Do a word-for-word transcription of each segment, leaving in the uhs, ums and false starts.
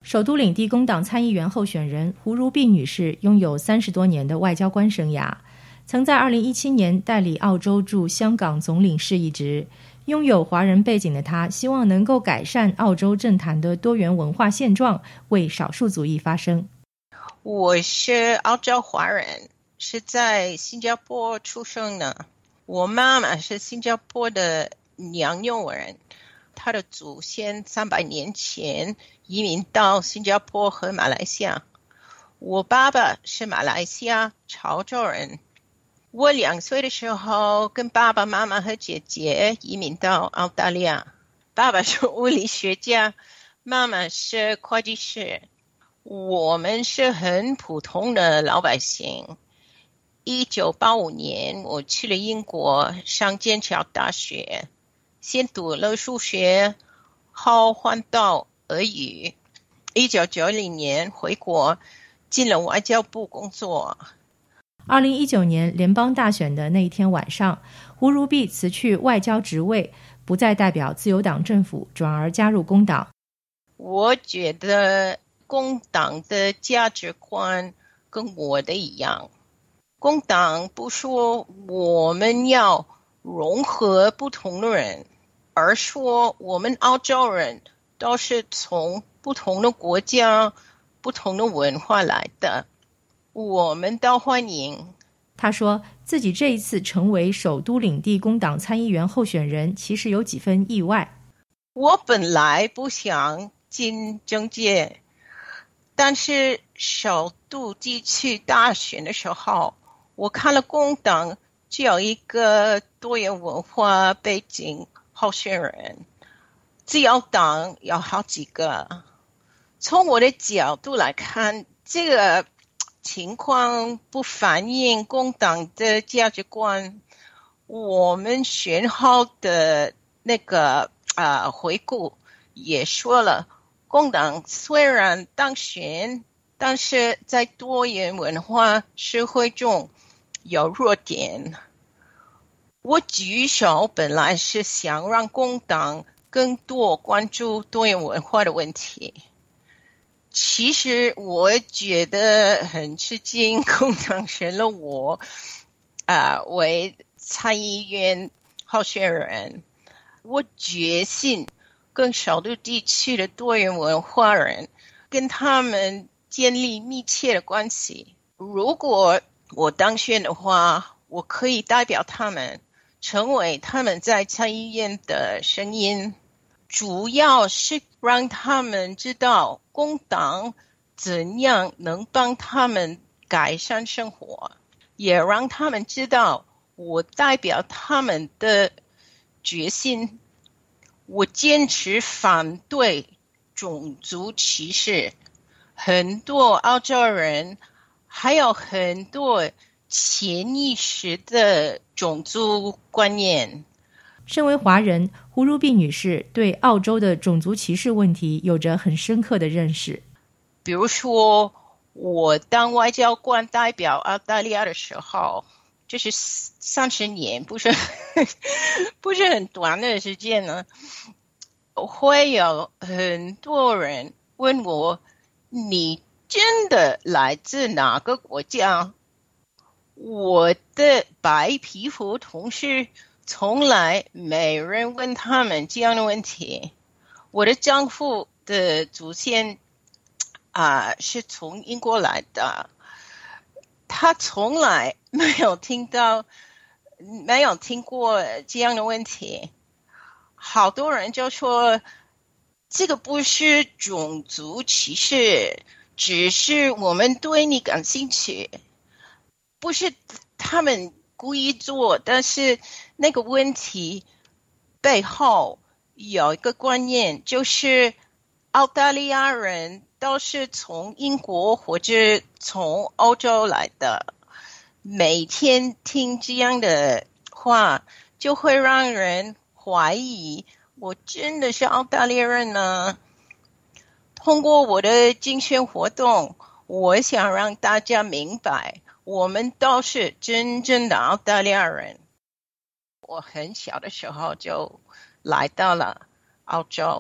首都领地工党参议员候选人胡如碧女士拥有三十多年的外交官生涯，曾在二零一七年代理澳洲驻香港总领事一职。拥有华人背景的她，希望能够改善澳洲政坛的多元文化现状，为少数族裔发声。 我是澳洲华人，是在新加坡出生的。我妈妈是新加坡的娘佣人，她的祖先三百年前移民到新加坡和马来西亚。我爸爸是马来西亚潮州人。我两岁的时候跟爸爸妈妈和姐姐移民到澳大利亚。爸爸是物理学家，妈妈是会计师。我们是很普通的老百姓。一九八五年我去了英国上剑桥大学，先读了数学，后换到俄语。一九九零年回国，进了外交部工作。 二零一九年联邦大选的那一天晚上，胡如碧辞去外交职位，不再代表自由党政府，转而加入工党。 我觉得工党的价值观跟我的一样。工党不说我们要融合不同的人，而说我们澳洲人都是从不同的国家、不同的文化来的，我们都欢迎。 他说自己这一次成为首都领地工党参议员候选人，其实有几分意外。 我本来不想进政界，但是首都地区大选的时候，我看了工党只有一个多元文化背景候选人，自由党有好几个。从我的角度来看，这个情况不反映工党的价值观。我们选后的那个呃回顾也说了，工党虽然当选，但是在多元文化社会中有弱点。我举手本来是想让工党更多关注多元文化的问题。其实我觉得很吃惊，工党选了我呃为参议院候选人。我决心跟首都地区的多元文化人跟他们建立密切的关系。如果我当选的话，我可以代表他们，成为他们在参议院的声音，主要是让他们知道工党怎样能帮他们改善生活，也让他们知道我代表他们的决心。我坚持反对种族歧视。很多澳洲人还有很多潜意识的种族观念。 身为华人，胡如碧女士对澳洲的种族歧视问题有着很深刻的认识。 比如说，我当外交官代表澳大利亚的时候，这是三十年，不是不是很短的时间呢。会有很多人问我，你真的来自哪个国家？我的白皮肤同事从来没人问他们这样的问题。我的丈夫的祖先啊、呃、是从英国来的，他从来没有听到没有听过这样的问题。好多人就说这个不是种族歧视，只是我们对你感兴趣，不是他们故意做，但是那个问题背后有一个观念，就是澳大利亚人都是从英国或者从欧洲来的，每天听这样的话就会让人怀疑我真的是澳大利亚人呢。通过我的竞选活动，我想让大家明白，我们都是真正的澳大利亚人。我很小的时候就来到了澳洲，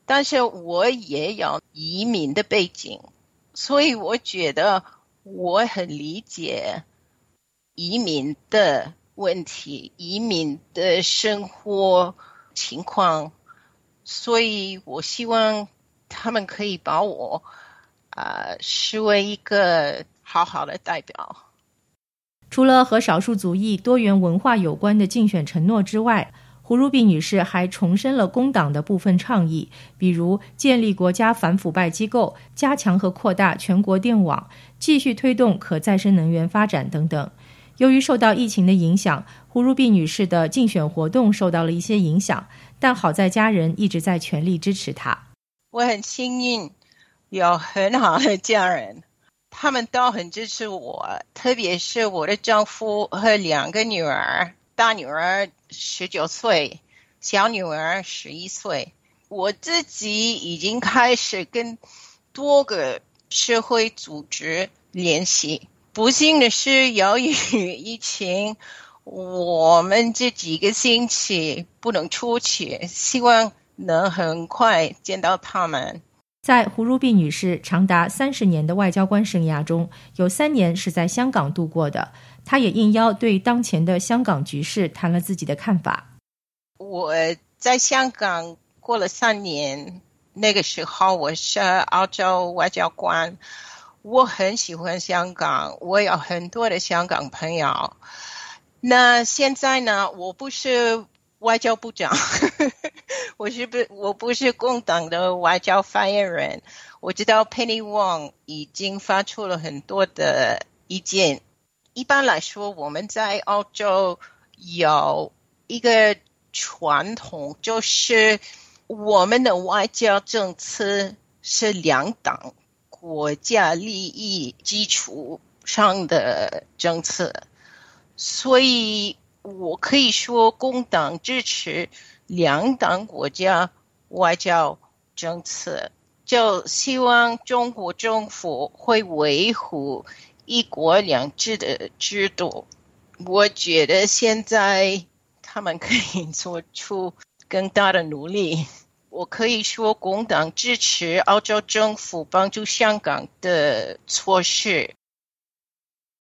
但是我也有移民的背景，所以我觉得我很理解移民的问题，移民的生活情况，所以我希望他们可以把我呃视为一个好好的代表。 除了和少数族裔多元文化有关的竞选承诺之外，胡如碧女士还重申了工党的部分倡议，比如建立国家反腐败机构、加强和扩大全国电网、继续推动可再生能源发展等等。由于受到疫情的影响，胡如碧女士的竞选活动受到了一些影响，但好在家人一直在全力支持她。 我很幸运有很好的家人，他们都很支持我，特别是我的丈夫和两个女儿，大女儿十九岁，小女儿十一岁。我自己已经开始跟多个社会组织联系。不幸的是，由于疫情，我们这几个星期不能出去，希望能很快见到他们。 在胡如碧女士长达三十年的外交官生涯中，有三年是在香港度过的。她也应邀对当前的香港局势谈了自己的看法。 我在香港过了三年，那个时候我是澳洲外交官，我很喜欢香港，我有很多的香港朋友。那现在呢，我不是外交部长我是不我不是工党的外交发言人。我知道 Penny Wong 已经发出了很多的意见。一般来说，我们在澳洲有一个传统，就是我们的外交政策是两党国家利益基础上的政策，所以我可以说工党支持两党国家外交政策，就希望中国政府会维护一国两制的制度。我觉得现在他们可以做出更大的努力。我可以说工党支持澳洲政府帮助香港的措施，